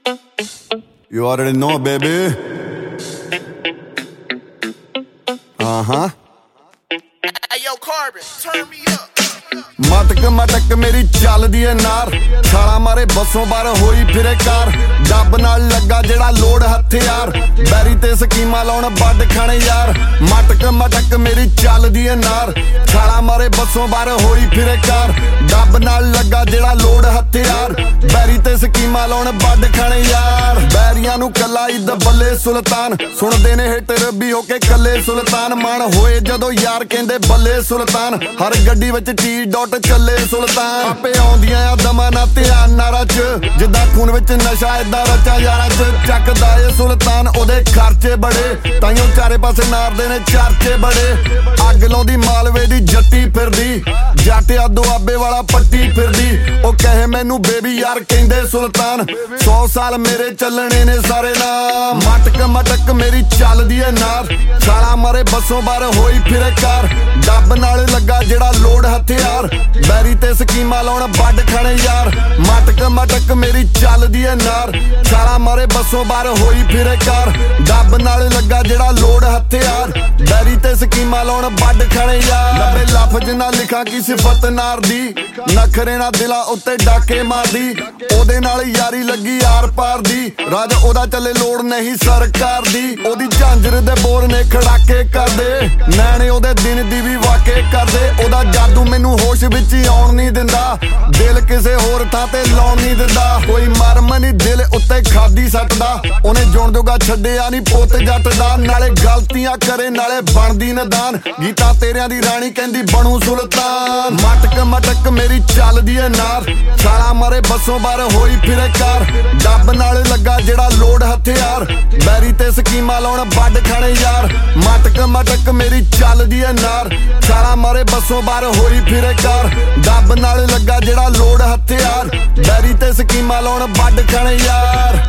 You already know, baby. Hey, yo, Carbon, turn me up. ਮਟਕ ਮੇਰੀ ਚੱਲਦੀ ਏ ਨਾਰ ਛਾਲਾ ਮਾਰੇ ਬੱਸੋਂ ਬਾਰ ਹੋਈ ਫਿਰੇ ਕਾਰ ਡੱਬ ਨਾਲ ਲੱਗਾ ਜਿਹੜਾ ਲੋੜ ਹਥਿਆਰ ਬੈਰੀ ਤੇ ਸਕੀਮਾਂ ਲਾਉਣ ਵੱਡ ਖਾਣੇ ਯਾਰ ਮਟਕ ਮੇਰੀ ਚੱਲਦੀ ਏ ਨਾਰ ਛਾਲਾ ਮਾਰੇ ਬੱਸੋਂ ਬਾਰ ਹੋਈ ਫਿਰੇ ਕਾਰ ਡੱਬ ਨਾਲ ਲੱਗਾ ਜਿਹੜਾ ਲੋੜ ਹਥਿਆਰ ਬੈਰੀ ਤੇ ਸਕੀਮਾਂ ਲਾਉਣ ਵੱਡ ਖਾਣੇ ਯਾਰ ਬੈਰੀਆਂ ਨੂੰ ਕੱਲਾ ਹੀ ਬੱਲੇ ਸੁਲਤਾਨ ਸੁਣਦੇ ਨੇ ਹਿੱਟਰ ਵੀ ਹੋ ਕੇ ਕੱਲੇ ਸੁਲਤਾਨ ਮਾਣ ਹੋਏ ਜਦੋਂ ਯਾਰ ਕਹਿੰਦੇ ਬੱਲੇ ਸੁਲਤਾਨ ਹਰ ਗੱਡੀ ਵਿੱਚ T.Dot ਚੱਲੇ ਸੁਲਤਾਨ ਆਪੇ ਆਉਂਦੀਆਂ ਆ ਦਮਾਂ ਨਾ ਧਿਆਨ ਨਾਰਾ ਚ ਜਿੱਦਾਂ ਖੂਨ ਵਿੱਚ ਨਸ਼ਾ ਏਦਾਂ ਰਚਾ ਯਾਰਾਂ ਚ ਚੱਕਦਾ ਏ ਸੁਲਤਾਨ ਉਹਦੇ ਖਰਚੇ ਬੜੇ ਤਾਈਓ ਚਾਰੇ ਪਾਸੇ ਨਾਰਦੇ ਨੇ ਚਰਚੇ ਬੜੇ ਅੱਗ ਲਾਉਂਦੀ ਮਾਲਵੇ ਦੀ ਜੱਟੀ ਫਿਰਦੀ ਜੱਟ ਆ ਦੁਆਬੇ ਵਾਲਾ ਪੱਟੀ ਫਿਰਦੀ ਉਹ ਕਹੇ ਮੈਨੂੰ ਬੇਬੀ ਯਾਰ ਕਹਿੰਦੇ ਸੁਲਤਾਨ 100 ਸਾਲ ਮੇਰੇ ਚੱਲਣੇ ਨੇ ਸਾਰੇ ਨਾਮ ਮਟਕ ਮੇਰੀ ਚੱਲਦੀ ਏ ਨਾਰ ਛਾਲਾ ਮਾਰੇ ਬੱਸੋਂ ਬਾਰ ਹੋਈ ਫਿਰੇ ਕਾਰ ਡੱਬ ਨਾਲ ਲੱਗਾ ਜਿਹੜਾ ਲੋੜ ਹਥਿਆਰ ਬੈਰੀ ਤੇ ਸਕੀਮਾਂ ਲਾਉਣ ਵੱਡ ਖਾਣੇ ਯਾਰ ਮਟਕ ਮੇਰੀ ਚੱਲਦੀ ਏ ਨਾਰ ਛਾਲਾ ਮਾਰੇ ਬੱਸੋਂ ਬਾਰ ਹੋਈ ਫਿਰੇ ਕਾਰ ਡੱਬ ਨਾਲ ਲੱਗਾ ਜਿਹੜਾ ਲੋੜ ਹਥਿਆਰ ਬੈਰੀ ਤੇ ਸਕੀਮਾਂ ਲਾਉਣ ਵੱਡ ਖਾਣੇ ਯਾਰ ਲੱਭੇ ਲਫ਼ਜ਼ ਨਾ ਲਿਖਾਂ ਕੀ ਸਿਫਤ ਨਾਰ ਦੀ ਨਖਰੇ ਨਾਲ ਦਿਲਾਂ ਉੱਤੇ ਡਾਕੇ ਮਾਰਦੀ ਉਹਦੇ ਨਾਲ ਯਾਰੀ ਲੱਗੀ ਆਰ ਪਾਰ ਦੀ ਰਾਜ ਉਹਦਾ ਚੱਲੇ ਲੋੜ ਨਹੀਂ ਸਰਕਾਰ ਦੀ ਉਹਦੀ ਝਾਂਜਰ ਦੇ ਬੋਰ ਨੇ ਖੜਾਕੇ ਕਰਦੇ ਨੈਣੇ ਉਹਦੇ ਦਿਨ ਦੀ ਵੀ ਵਾਕੇ ਕਰਦੇ ਉਹਦਾ ਜਾਦੂ ਮੈਨੂੰ ਹੋਸ਼ ਵਿੱਚ ਹੀ ਆਉਣ ਨਹੀਂ ਦਿੰਦਾ ਦਿਲ ਕਿਸੇ ਹੋਰ ਥਾਂ ਤੇ ਲਾਉਣ ਨਹੀਂ ਦਿੰਦਾ ਕੋਈ ਮਰਮ ਨਹੀਂ ਦਿਲ ਉੱਤੇ ਖਾਦੀ ਸੱਟਦਾ ਉਹਨੇ ਜੁਣ ਜੋਗਾ ਛੱਡਿਆ ਨਹੀਂ ਪੁੱਤ ਜੱਟ ਦਾ ਨਾਲੇ ਗਲਤੀਆਂ ਕਰੇ ਨਾਲੇ ਬਣਦੀ ਨਦਾਨ ਗੀਤਾ ਤੇਰਿਆਂ ਦੀ ਰਾਣੀ ਕਹਿੰਦੀ ਬਣੂ ਸੁਲਤਾਨ ਮਟਕ ਮੇਰੀ ਚੱਲਦੀ ਏ ਨਾਰ ਛਾਲਾ ਮਾਰੇ ਬੱਸੋਂ ਬਾਰ ਹੋਈ ਫਿਰੇ ਕਾਰ ਡੱਬ ਨਾਲ ਲੱਗਾ ਜਿਹੜਾ ਲੋੜ ਹਥਿਆਰ ਬੈਰੀ ਤੇ ਸਕੀਮਾਂ ਲਾਉਣ ਵੱਡ ਖਾਣੇ ਯਾਰ ਮਟਕ ਮੇਰੀ ਚੱਲਦੀ ਏ ਨਾਰ ਛਾਲਾ ਮਾਰੇ ਬੱਸੋਂ ਬਾਰ ਹੋਈ ਫਿਰੇ ਕਾਰ ਡੱਬ ਨਾਲ ਲੱਗਾ ਜਿਹੜਾ ਲੋੜ ਹਥਿਆਰ ਬੈਰੀ ਤੇ ਸਕੀਮਾਂ ਲਾਉਣ ਵੱਡ ਖਾਣੇ ਯਾਰ